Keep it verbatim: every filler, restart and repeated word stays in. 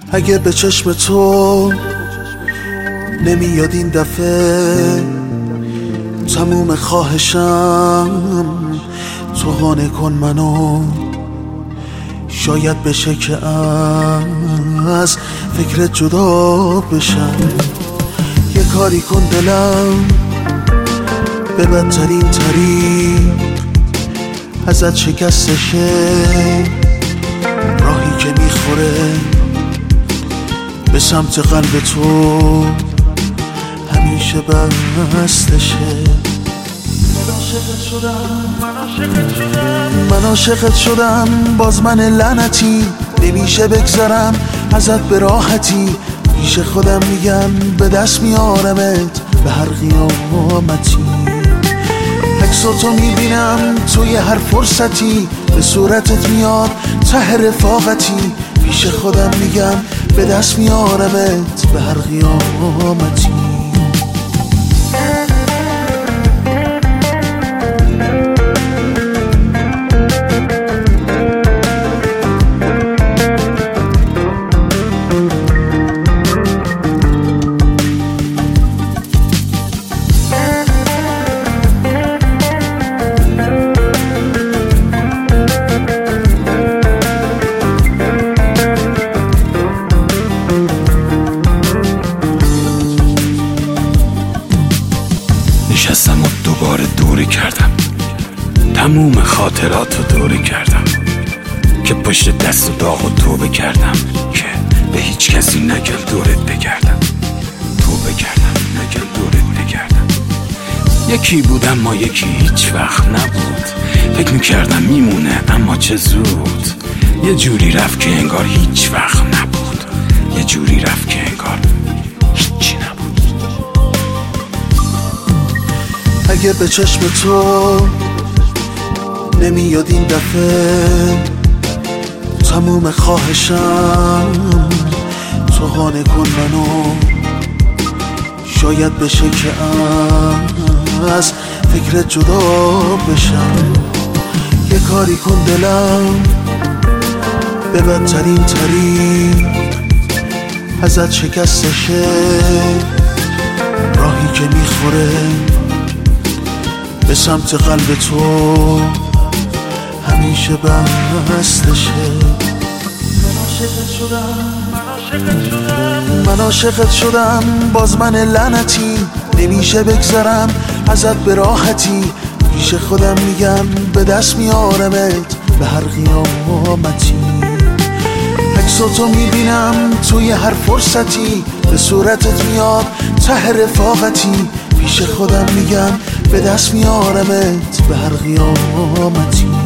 اگه به چشم تو نمیاد این دفعه، تموم خواهشم تو قانع کن منو. شاید بشه که از فکرت جدا بشم. یه کاری کن دلم به بدترین طریق ازت شکستشه، راهی که میخوره به سمت قلب تو همیشه بستشه. من عاشقت شدم، باز من لعنتی نمیشه بگذرم ازت به راحتی. پیش خودم میگم به دست میارمت به هر قیامتی. عکساتو میبینم توی هر فرصتی، به صورتت میاد ته رفاقتی. پیش خودم میگم به دست میارمت به هر قیامتی. نشستم و دوباره دوره کردم، تموم خاطراتو دوره کردم، که پشت دست و داغ و توبه کردم که به هیچ کسی نگم دورت بگردم. توبه کردم نگم دورت بگردم. یکی بودم ما یکی هیچ وقت نبود. فکر میکردم میمونه اما چه زود. یه جوری رفت که انگار هیچ وقت نبود. یه جوری رفت که انگار هیچی نبود. اگه به چشم تو نمیاد این دفعه، تموم خواهشم تو قانع کن منو. شاید بشه که از فکرت جدا بشم. یه کاری کن دلم به بدترین طریق ازت شکستشه، راهی که میخوره به سمت قلب تو همیشه بستشه. من عاشقت شدم، باز من لعنتی نمیشه بگذرم ازت به راحتی. پیش خودم میگم به دست میارمت به هر قیامتی. عکساتو میبینم توی هر فرصتی، به صورتت میاد ته رفاقتی. پیش خودم میگم به دست میارمت به هر قیامتی.